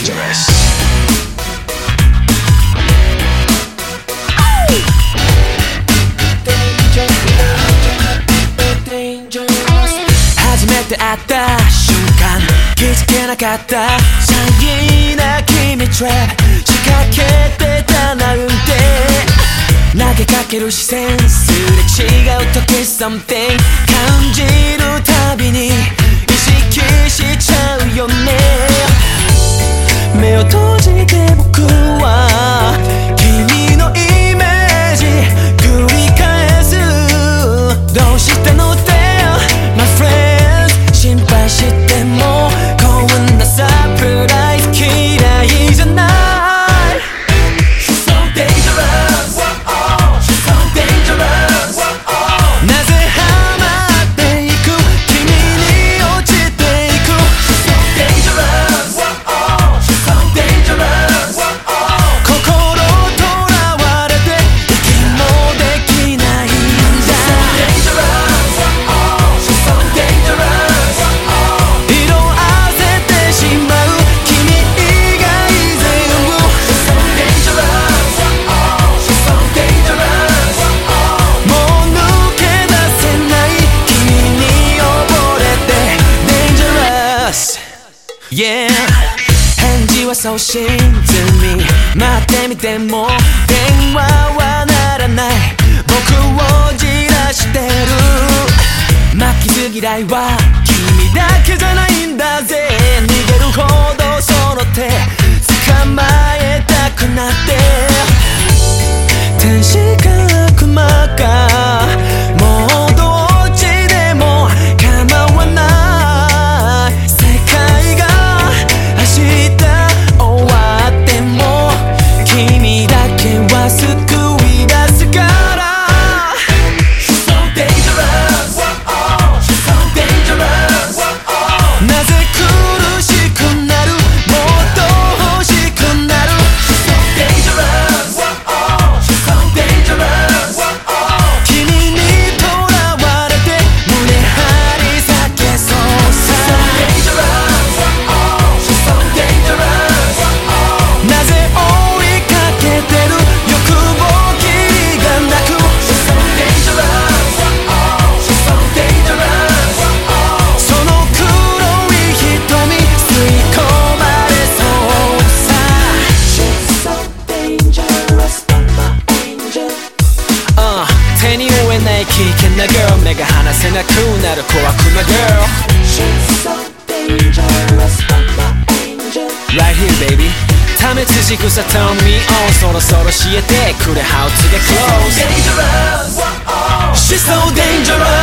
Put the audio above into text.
dangerous.初めて会った瞬間気づけなかったシャイな君トラップ仕掛けてたなんて投げかける視線すれ違う時 something 感じるたびに意識しちゃうよね目を閉じて僕は君のイメージ繰り返すどうしたのってMy friends 心配してもこんなサプライズ嫌いじゃない She's so dangerous She's so dangerous なぜハマっていく君に落ちていく She's so dangerous She's so dangerous 心とらわれて息もできないんだ She's so dangerous She's so dangerous 色あせてしまう君以外全部 She's so dangerous She's so dangerous もう抜け出せない君に溺れて Dangerous Yeah 返事はそうしずに待ってみても電話は鳴らない僕をじらしてる負けず嫌いは君だけじゃないんだぜ逃げるほどその手捕まえたくなって天使か悪魔かもうどっちでも構わない世界が明日終わっても君だけは救い出すから She's so dangerous She's so dangerous なぜ苦しくなるもっと欲しくなる She's so dangerous She's so dangerous 君にとらわれて胸張り裂けそうさ She's so dangerous She's so dangerous なぜ追いかけてる欲望きりがなく She's so dangerous She's so dangerous その黒い瞳吸い込まれそうさ She's so dangerous my angel 手に負えない危険な girl 目が離せなくなる小悪魔 girl She's so dangerous my angel Right here baby ためつじ草 turn me on そろそろ教えてくれ how to get close She's so dangerous She's so dangerous